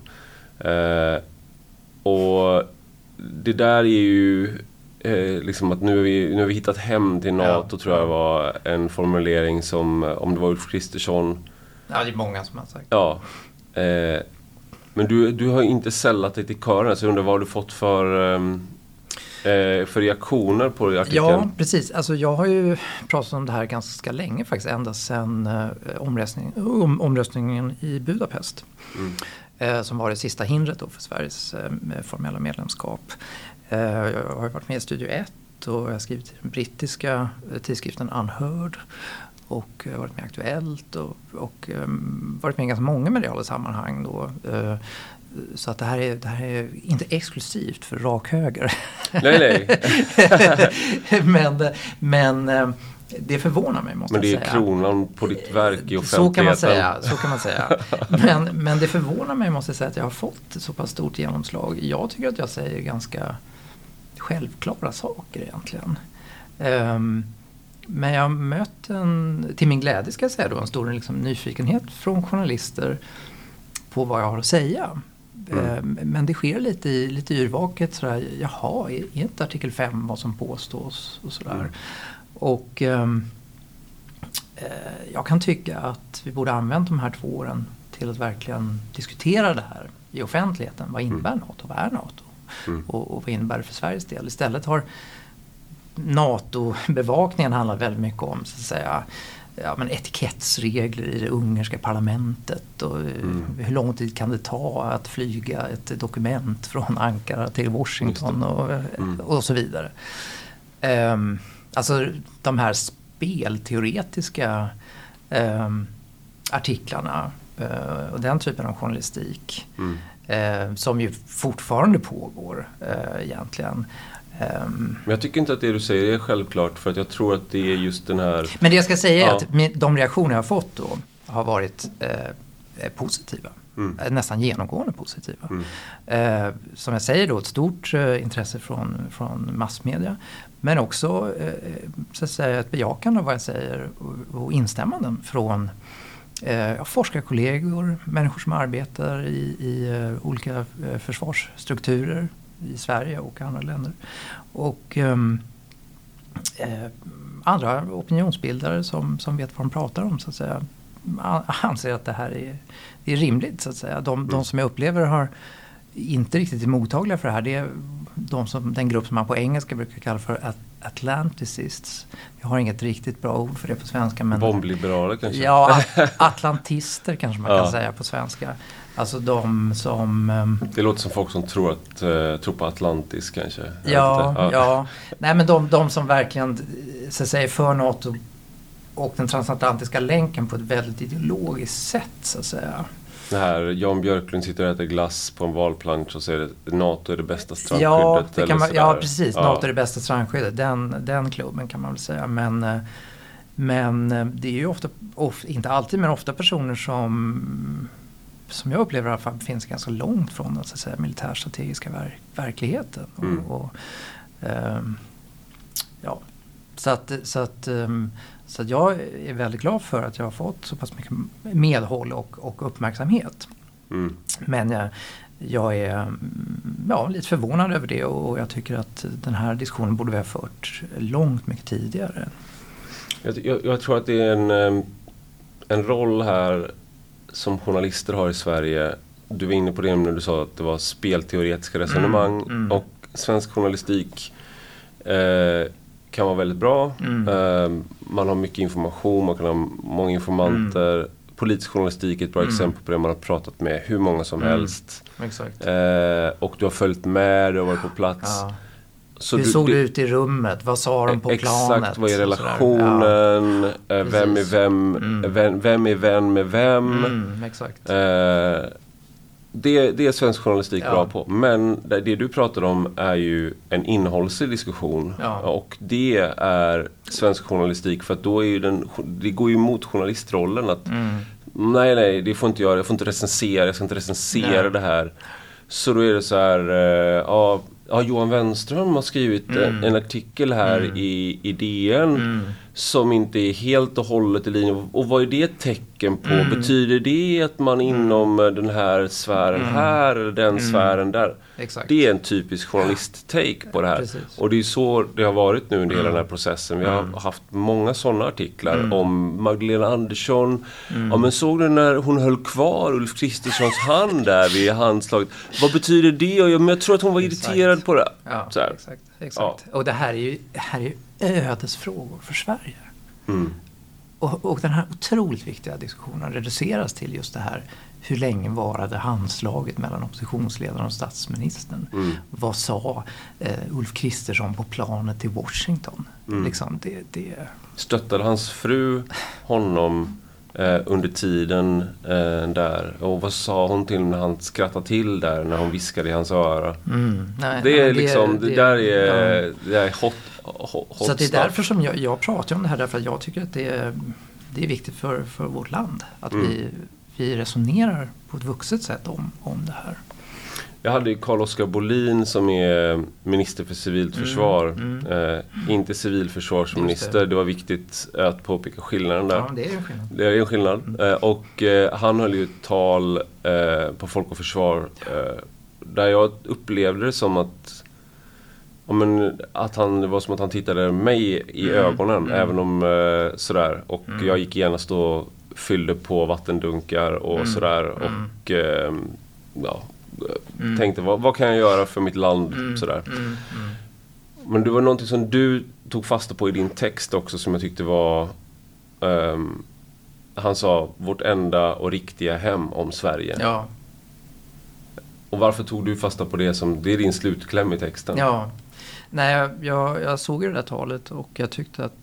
Och det där är ju liksom att nu har vi hittat hem till NATO, tror jag var en formulering som, om det var Ulf Kristersson. Ja, det är många som har sagt. Ja. Men du har inte sällat dig till kören, så jag undrar vad har du fått för reaktioner på artikeln? Ja, precis. Alltså jag har ju pratat om det här ganska länge faktiskt, ända sedan omröstningen i Budapest. Som var det sista hindret då för Sveriges formella medlemskap. Jag har varit med i Studio 1 och jag har skrivit i den brittiska tidskriften Unheard och jag har varit med Aktuellt och varit med i ganska många mediala sammanhang då. Så att det här är inte exklusivt för rak höger. Nej. men det förvånar mig, måste jag säga. Men det är kronan på ditt verk i offentligheten. Så kan man säga. Men det förvånar mig, måste jag säga, att jag har fått så pass stort genomslag. Jag tycker att jag säger ganska självklara saker egentligen. Men jag har mött till min glädje ska jag säga då, en stor nyfikenhet från journalister på vad jag har att säga. Men det sker lite yrvaket sådär, jaha, är inte artikel 5 vad som påstås och sådär. Och jag kan tycka att vi borde använda de här 2 åren till att verkligen diskutera det här i offentligheten. Vad innebär NATO? Vad är NATO? Och vad innebär det för Sveriges del? Istället har NATO-bevakningen handlat väldigt mycket om så att säga, etikettsregler i det ungerska parlamentet och hur lång tid kan det ta att flyga ett dokument från Ankara till Washington och så vidare. Alltså de här spelteoretiska artiklarna och den typen av journalistik som ju fortfarande pågår egentligen. Men jag tycker inte att det du säger är självklart, för att jag tror att det är just den här... Men det jag ska säga är att de reaktioner jag har fått då har varit positiva. Nästan genomgående positiva. Som jag säger då, ett stort intresse från massmedia. Men också så att säga, ett bejakande av vad jag säger och instämmanden från forskarkollegor, människor som arbetar i olika försvarsstrukturer i Sverige och andra länder. Och andra opinionsbildare som vet vad de pratar om så att säga, anser att det här är rimligt så att säga. De som jag upplever har inte riktigt är mottagliga för det här, det är den grupp som man på engelska brukar kalla för Atlanticists. Jag har inget riktigt bra ord för det på svenska. Men bombliberaler kanske? Ja, atlantister kanske man kan säga på svenska. Alltså de som... Det låter som folk som tror på Atlantis kanske. Ja. Nej, men de som verkligen så att säga, för NATO och den transatlantiska länken på ett väldigt ideologiskt sätt så att säga. Det här, Jan Björklund sitter och äter glass på en valplansch och säger att NATO är det bästa strandskyddet. Ja, precis. NATO är det bästa strandskyddet. Den klubben kan man väl säga. Men det är ju ofta, inte alltid, men ofta personer som jag upplever i alla fall finns ganska långt från den så att säga, militärstrategiska verkligheten. Så att jag är väldigt glad för att jag har fått så pass mycket medhåll och uppmärksamhet. Men jag är lite förvånad över det och jag tycker att den här diskussionen borde vi ha fört långt mycket tidigare. Jag tror att det är en roll här som journalister har i Sverige. Du var inne på det när du sa att det var spelteoretiska resonemang och svensk journalistik kan vara väldigt bra. Man har mycket information, man kan ha många informanter. Politisk journalistik är ett bra exempel på det. Man har pratat med hur många som helst. Exakt. Och du har följt med, du har varit på plats. Ja. Så hur såg det ut i rummet? Vad sa de på planet? Exakt, vad är relationen? Vem är vän med vem? Exakt. Det är svensk journalistik bra på. Men det du pratar om är ju en innehållslig diskussion. Ja. Och det är svensk journalistik, för att då är ju det går ju emot journalistrollen att nej, det får inte jag får inte recensera, jag ska inte recensera det här. Så då är det så här, Johan Wenström har skrivit en artikel här i DN som inte är helt och hållet i linje. Och vad är det ett tecken på? Betyder det att man inom den här sfären här eller den sfären där? Exakt. Det är en typisk journalist-take på det här. Precis. Och det är så det har varit nu under hela den här processen. Vi har haft många sådana artiklar om Magdalena Andersson. Ja, men såg du när hon höll kvar Ulf Kristerssons hand där vid handslaget? Vad betyder det? Men jag tror att hon var irriterad på det. Ja, så här. exakt. Och det här är ju ödesfrågor för Sverige. Och den här otroligt viktiga diskussionen reduceras till just det här. Hur länge varade handslaget mellan oppositionsledaren och statsministern? Vad sa Ulf Kristersson på planet till Washington? Liksom det... Stöttade hans fru honom under tiden där? Och vad sa hon till när han skrattade till där när hon viskade i hans öra? Det är hot så det är därför som jag pratar om det här, därför att jag tycker att det är viktigt för vårt land att vi resonerar på ett vuxet sätt om det här. Jag hade ju Carl-Oskar Bolin som är minister för civilt försvar. Inte civilförsvarsminister. Det var viktigt att påpeka skillnaden där. Ja, det är en skillnad. Det är en skillnad. Och han höll ju ett tal på Folk och Försvar där jag upplevde det som att det var som att han tittade mig i ögonen, även om sådär. Och jag gick genast och fyllde på vattendunkar och sådär. Och tänkte, vad kan jag göra för mitt land? Sådär. Men det var någonting som du tog fasta på i din text också, som jag tyckte var... han sa, vårt enda och riktiga hem om Sverige. Ja. Och varför tog du fasta på det som... Det är din slutkläm i texten. Ja. Nej, jag såg ju det där talet och jag tyckte att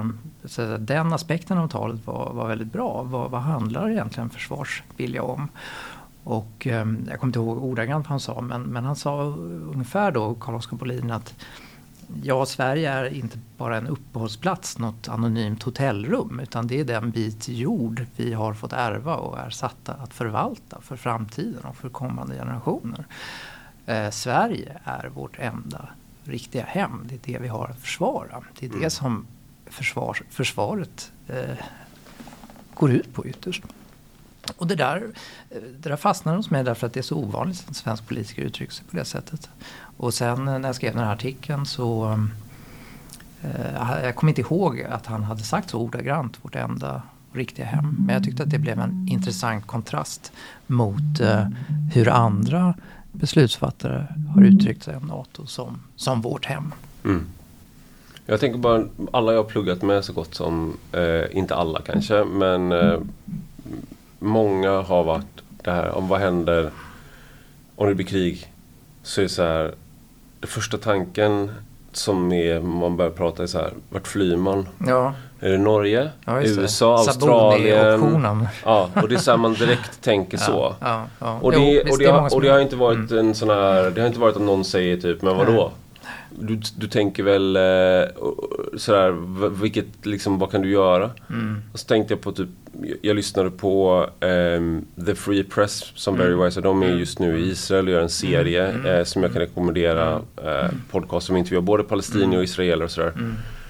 den aspekten av talet var väldigt bra. Vad handlar egentligen försvarsvilja om? Och jag kommer inte ihåg ordagrant vad han sa, men han sa ungefär då, Carl-Oskar Bolin, att Sverige är inte bara en uppehållsplats, något anonymt hotellrum, utan det är den bit jord vi har fått ärva och är satta att förvalta för framtiden och för kommande generationer. Sverige är vårt enda riktiga hem. Det är det vi har att försvara. Det är det som försvaret går ut på ytterst. Och det där fastnade hos mig därför att det är så ovanligt att en svensk politiker uttrycker sig på det sättet. Och sen när jag skrev den här artikeln så jag kommer inte ihåg att han hade sagt så ordagrant, vårt enda riktiga hem. Men jag tyckte att det blev en intressant kontrast mot hur andra beslutsfattare har uttryckt sig om NATO som vårt hem. Jag tänker bara, alla jag har pluggat med så gott som, inte alla kanske, men många har varit det här om vad händer om det blir krig. Så är det så här, det första tanken som man börjar prata är så här, vart flyr man? Ja. Är det Norge? Ja, USA, Australien? Ja, och det är så här man direkt tänker så. Ja. Och det har inte varit en sån här, det har inte varit att någon säger typ, men vadå? Du tänker väl sådär, vilket liksom, vad kan du göra? Och så tänkte jag på typ, jag lyssnade på The Free Press som Very Wise, de är just nu i Israel och gör en serie som jag kan rekommendera, podcast som intervjuar både palestinier och israeler och sådär.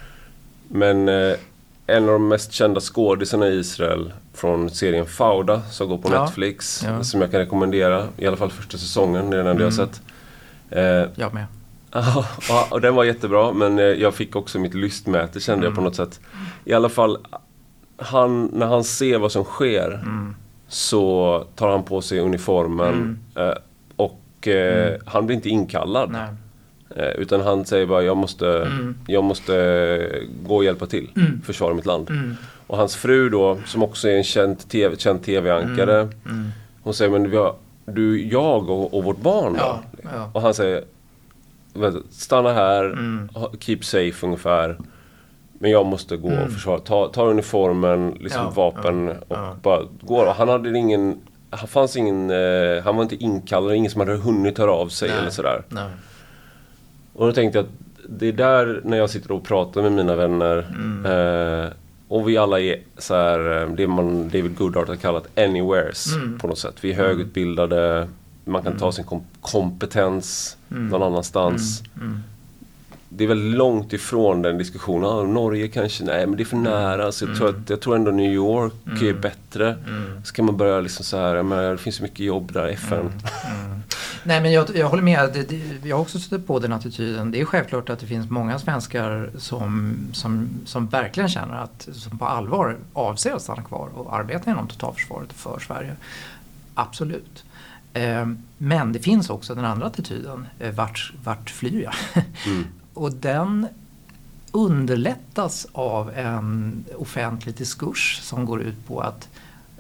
Men en av de mest kända skådisarna i Israel från serien Fauda som går på Netflix, som jag kan rekommendera, i alla fall första säsongen, det är den enda jag har sett. Jag med. Ja, och den var jättebra, men jag fick också mitt lystmäte, kände jag på något sätt. I alla fall, när han ser vad som sker så tar han på sig uniformen och han blir inte inkallad. Utan han säger bara jag måste gå och hjälpa till, försvara mitt land. Och hans fru då, som också är en känd tv-ankare, hon säger, men jag och vårt barn då? Ja, ja. Och han säger, stanna här, keep safe ungefär. Men jag måste gå och försvara. Ta uniformen, liksom vapen och bara gå. Och han hade han var inte inkallad, ingen som hade hunnit höra av sig eller sådär. Nej. Och då tänkte jag att det är där, när jag sitter och pratar med mina vänner och vi alla är så här, det man David Goodhart har kallat anywheres på något sätt. Vi är högutbildade, man kan ta sin kompetens någon annanstans. Det är väldigt långt ifrån den diskussionen. Norge kanske, nej men det är för nära. Så jag tror ändå New York är bättre. Så kan man börja liksom så här, men det finns så mycket jobb där, FN. Nej, men jag håller med. Jag har också stött på den attityden. Det är självklart att det finns många svenskar som verkligen känner att, som på allvar avser att stanna kvar och arbeta inom totalförsvaret för Sverige. Absolut. Men det finns också den andra attityden. Vart flyr jag? Och den underlättas av en offentlig diskurs som går ut på att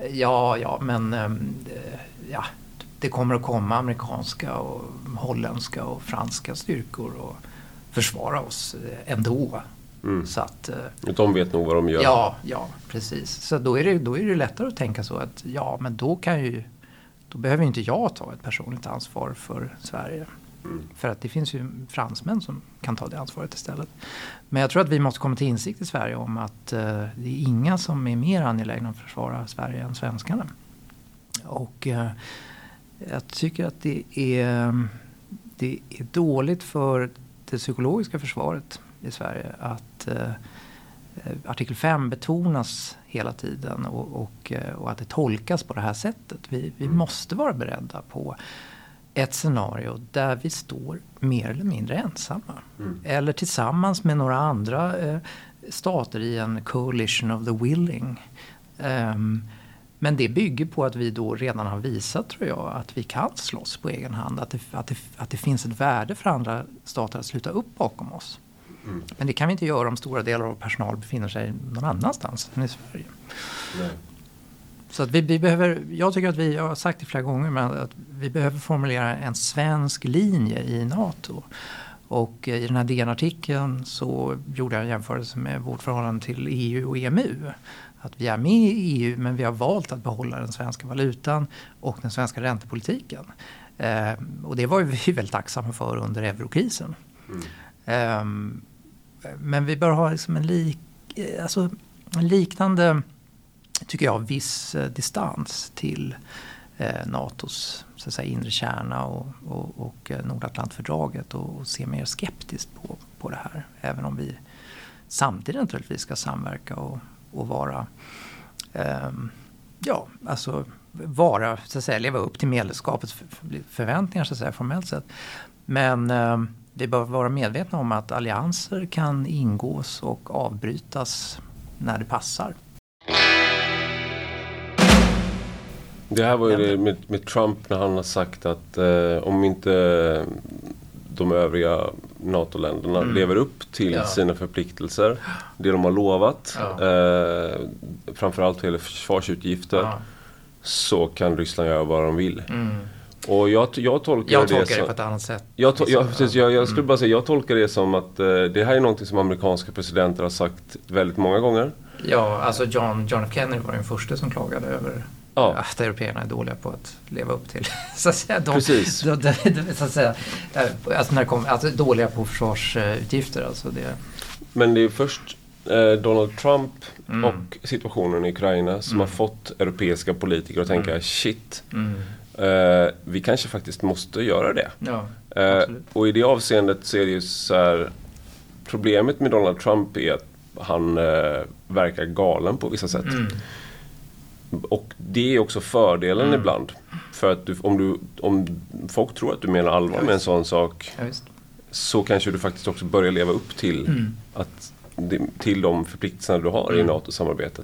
det kommer att komma amerikanska och holländska och franska styrkor och försvara oss ändå. Så att, de vet nog vad de gör. Ja, precis. Så då är det lättare att tänka så att men då behöver inte jag ta ett personligt ansvar för Sverige. För att det finns ju fransmän som kan ta det ansvaret istället. Men jag tror att vi måste komma till insikt i Sverige om att det är inga som är mer angelägna att försvara Sverige än svenskarna. Och jag tycker att det är dåligt för det psykologiska försvaret i Sverige att artikel 5 betonas hela tiden och att det tolkas på det här sättet. Vi måste vara beredda på ett scenario där vi står mer eller mindre ensamma. Eller tillsammans med några andra stater i en coalition of the willing. Men det bygger på att vi då redan har visat, tror jag, att vi kan slåss på egen hand. Att det finns ett värde för andra stater att sluta upp bakom oss. Men det kan vi inte göra om stora delar av personal befinner sig någon annanstans än i Sverige. Nej. Så att vi behöver, jag tycker att jag har sagt det flera gånger, men att vi behöver formulera en svensk linje i NATO. Och i den här DN-artikeln så gjorde jag en jämförelse med vårt förhållande till EU och EMU. Att vi är med i EU, men vi har valt att behålla den svenska valutan och den svenska räntepolitiken. Och det var vi väldigt tacksamma för under eurokrisen. Men vi bör ha liksom en liknande, tycker jag, viss distans till NATOs så att säga, inre kärna och Nordatlantfördraget och se mer skeptiskt på det här. Även om vi samtidigt naturligtvis ska samverka och vara så att säga, leva upp till medlemskapets förväntningar så att säga, formellt sett. Men vi bör vara medvetna om att allianser kan ingås och avbrytas när det passar. Det här var ju det med Trump när han har sagt att om inte de övriga NATO-länderna lever upp till sina förpliktelser, det de har lovat, framförallt vad gäller försvarsutgifter, så kan Ryssland göra vad de vill. Och jag tolkar det på ett annat sätt. Jag skulle bara säga, jag tolkar det som att det här är något som amerikanska presidenter har sagt väldigt många gånger. Ja, alltså John F. Kennedy var den första som klagade över att européerna är dåliga på att leva upp till så att säga, precis. Så att säga, alltså när det kommer, alltså dåliga på försvarsutgifter, alltså det. Men det är först Donald Trump och situationen i Ukraina som har fått europeiska politiker att tänka shit. Vi kanske faktiskt måste göra det. Och i det avseendet så är det ju så här, problemet med Donald Trump är att han verkar galen på vissa sätt. Och det är också fördelen ibland. För att om folk tror att du menar allvar med en sån sak, så kanske du faktiskt också börjar leva upp till till de förpliktelserna du har i NATO-samarbetet.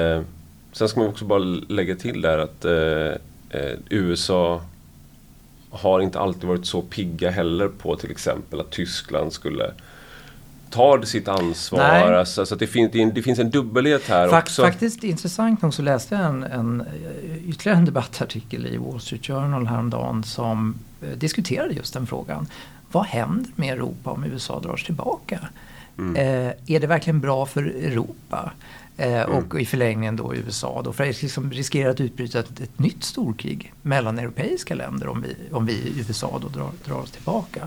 Sen ska man också bara lägga till där att USA har inte alltid varit så pigga heller på till exempel att Tyskland skulle ta sitt ansvar. Alltså att det finns en dubbelhet här också. Faktiskt intressant nog så läste jag ytterligare en debattartikel i Wall Street Journal häromdagen som diskuterade just den frågan. Vad händer med Europa om USA drar sig tillbaka? Är det verkligen bra för Europa? Och i förlängningen då USA då, för att liksom riskerar att utbryta ett nytt storkrig mellan europeiska länder om vi i USA då drar oss tillbaka.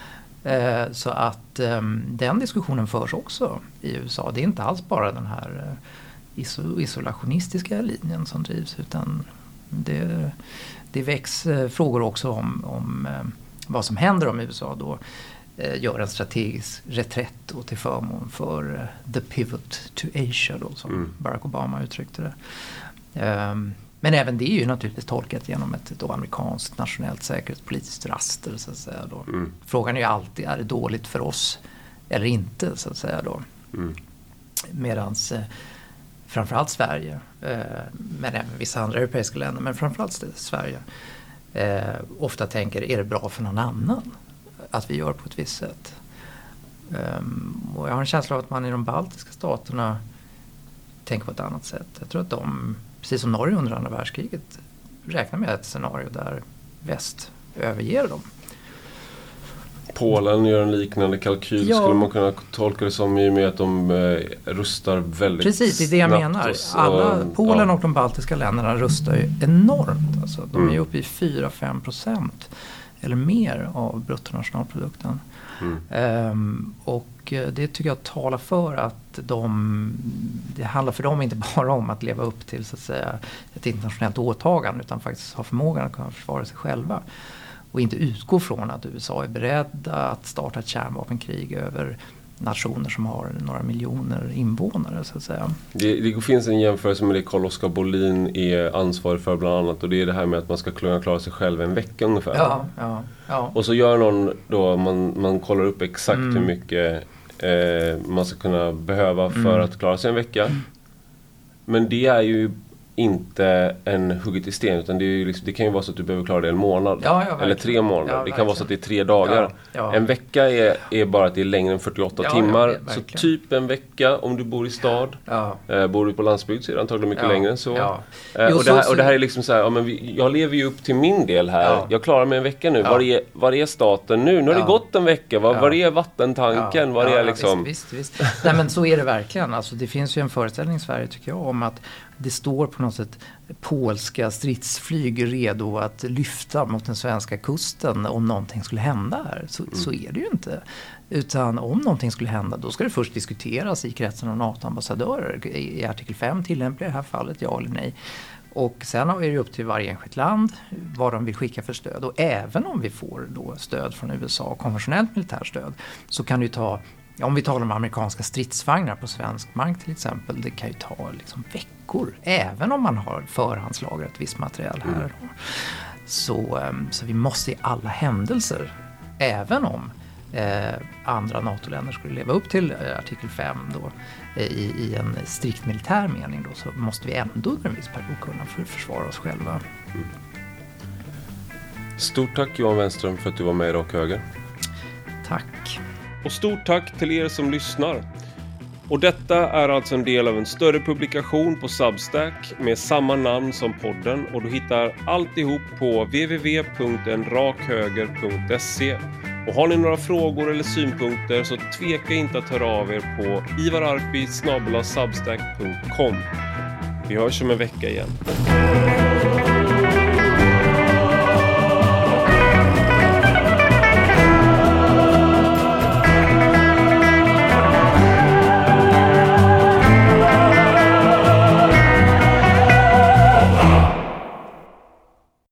Så att den diskussionen förs också i USA. Det är inte alls bara den här isolationistiska linjen som drivs, utan det väcks frågor också om vad som händer om USA då gör en strategisk reträtt och till förmån för the pivot to Asia då, som Barack Obama uttryckte det. Men även det är ju naturligtvis tolkat genom ett då amerikanskt nationellt säkerhetspolitiskt raster så att säga då. Frågan är ju alltid, är det dåligt för oss eller inte så att säga då. Medans framförallt Sverige, men även vissa andra europeiska länder, men framförallt Sverige ofta tänker, är det bra för någon annan att vi gör på ett visst sätt? Och jag har en känsla av att man i de baltiska staterna tänker på ett annat sätt. Jag tror att de, precis som Norge under andra världskriget, räknar med ett scenario där väst överger dem. Polen gör en liknande kalkyl, skulle man kunna tolka det som, i och med att de rustar väldigt Precis, det är det jag menar. Polen och de baltiska länderna rustar ju enormt. Alltså, de är ju uppe i 4-5% eller mer av bruttonationalprodukten. Och det tycker jag talar för att det handlar för dem inte bara om att leva upp till så att säga ett internationellt åtagande, utan faktiskt ha förmågan att kunna försvara sig själva. Och inte utgå från att USA är beredda att starta ett kärnvapenkrig över nationer som har några miljoner invånare så att säga. Det finns en jämförelse med det Carl-Oskar Bolin är ansvarig för bland annat, och det är det här med att man ska kunna klara sig själv en vecka ungefär. Ja. Och så gör någon då, man kollar upp exakt hur mycket man ska kunna behöva för att klara sig en vecka. Men det är ju inte en hugget i sten, utan det, är ju liksom, det kan ju vara så att du behöver klara det en månad eller 3 månader. Det kan vara så att det är 3 dagar. En vecka är bara att det är längre än 48 timmar. Så typ en vecka om du bor i stad. Bor du på landsbygd så är det antagligen mycket längre än så. Och det här är liksom så här, jag lever ju upp till min del här. Jag klarar mig en vecka nu. Var är staten nu? Nu har det gått en vecka. Var är vattentanken? Var är liksom... Visst. Nej, men så är det verkligen. Alltså, det finns ju en föreställning i Sverige tycker jag om att det står på något sätt polska stridsflyg redo att lyfta mot den svenska kusten om någonting skulle hända här. Så är det ju inte. Utan om någonting skulle hända, då ska det först diskuteras i kretsen av NATO-ambassadörer. I artikel 5 tillämplig i det här fallet, ja eller nej. Och sen är det upp till varje enskilt land vad de vill skicka för stöd. Och även om vi får då stöd från USA, konventionellt militärstöd, så kan det ju ta, om vi talar om amerikanska stridsvagnar på svensk mark till exempel, det kan ju ta liksom veckor. Även om man har förhandslagrat viss material här. Så vi måste i alla händelser, även om andra NATO-länder skulle leva upp till artikel 5 då, i en strikt militär mening då, så måste vi ändå under en viss period kunna försvara oss själva. Stort tack Johan Wenström för att du var med i Rak Höger. Tack. Och stort tack till er som lyssnar. Och detta är alltså en del av en större publikation på Substack med samma namn som podden, och du hittar alltihop på www.enrakhöger.se. Och har ni några frågor eller synpunkter så tveka inte att höra av er på ivararpi@substack.com. Vi hörs om en vecka igen.